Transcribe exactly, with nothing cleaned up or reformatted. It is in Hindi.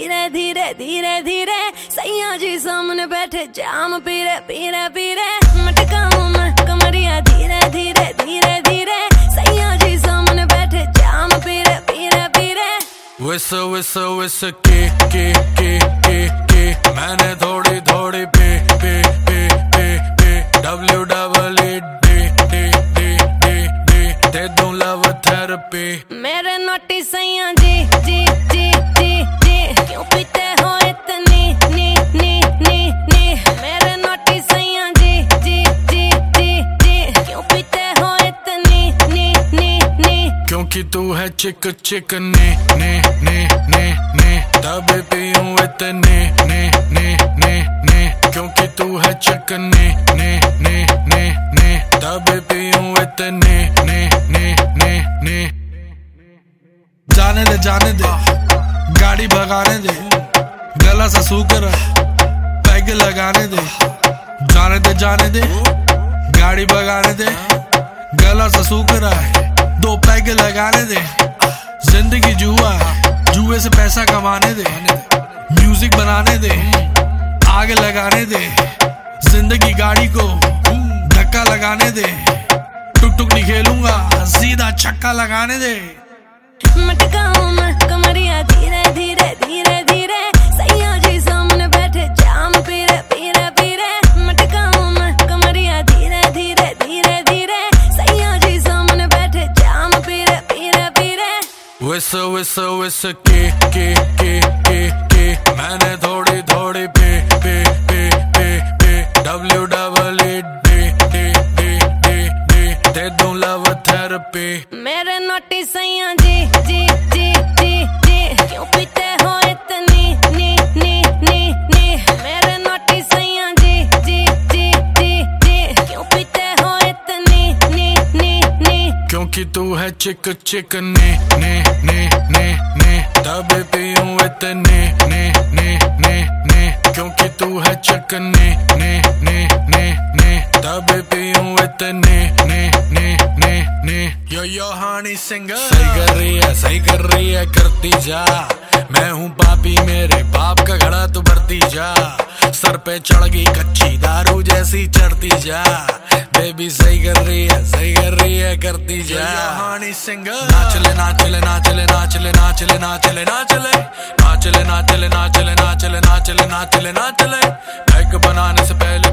धीरे धीरे धीरे धीरे सैया जी सामने बैठे जाम पीरे पीरे पीरे मटकाऊं मैं कमरिया धीरे धीरे धीरे धीरे सैया जी सामने बैठे जाम पीरे पीरे पीरे। विस विस विस के के के के के मैंने थोड़ी थोड़ी पे पे पे पे पे डब्ल्यू डबल ई डे डे डे डे डे दे दूं लव थेरेपी। मेरे नोटी सैया जी जी जी जी जी क्यों पीते हो इतनी नी नी नी नी मेरे नोटी सैया जी जी जी जी जी क्यों पीते हो इतनी नी नी नी क्योंकि तू है चिक चिक ने ने ने ने ने तब पीऊं इतने ने ने ने ने क्योंकि तू है चिक ने ने ने ने ने तब पीऊं इतने ने ने ने ने। जाने दे जाने दे गाड़ी भगाने दे गला सा सूकर पैग लगाने दे। जाने दे जाने दे गाड़ी भगाने दे गला सा सूकर दो पैग लगाने दे। जिंदगी जुआ है जुए से पैसा कमाने दे म्यूजिक बनाने दे आग लगाने दे। जिंदगी गाड़ी को धक्का लगाने दे टुक टुक नहीं खेलूंगा सीधा छक्का लगाने दे। मटकाऊं मैं कमरिया धीरे धीरे धीरे धीरे सैया जी सामने बैठे जाम पीरे पीरे पीरे मटकाऊं मैं कमरिया धीरे धीरे धीरे धीरे सैया जी सामने बैठे जाम पीरे पीरे पीरे। विस विस विस के के के के के मैंने थोड़ी थोड़ी पे पे पे पे पे डब्ल्यू डबल ई डे डे डे डे डे दे दूं लव थेरेपी। मेरे नोटी सैया जी जी जी जी जी क्यों पीते हो इतनी नी नी नी नी मेरे नोटी सैया जी जी जी जी जी क्यों पीते हो इतनी नी नी नी क्योंकि तू है चिक चिक ने ने ने ने ने तब पीऊं इतने ने ने ने ने क्योंकि तू है चिक ने ने ने ने ने तब पीऊं इतने ने ने ने ने। यो यो हानी सिंगर सही कर रही है सही कर रही है करती जा। मैं हूँ पापी मेरे बाप का घड़ा तू भरती जा। सर पे चढ़ गई कच्ची दारू जैसी चढ़ती जा। बेबी सही कर रही है सही कर रही है करती जा। हानी सिंगर नाचले नाचले नाचले नाचले नाचले नाचले नाचले नाचले नाचले नाचले नाचले नाचले नाचले नाचले पैक बनाने से पहले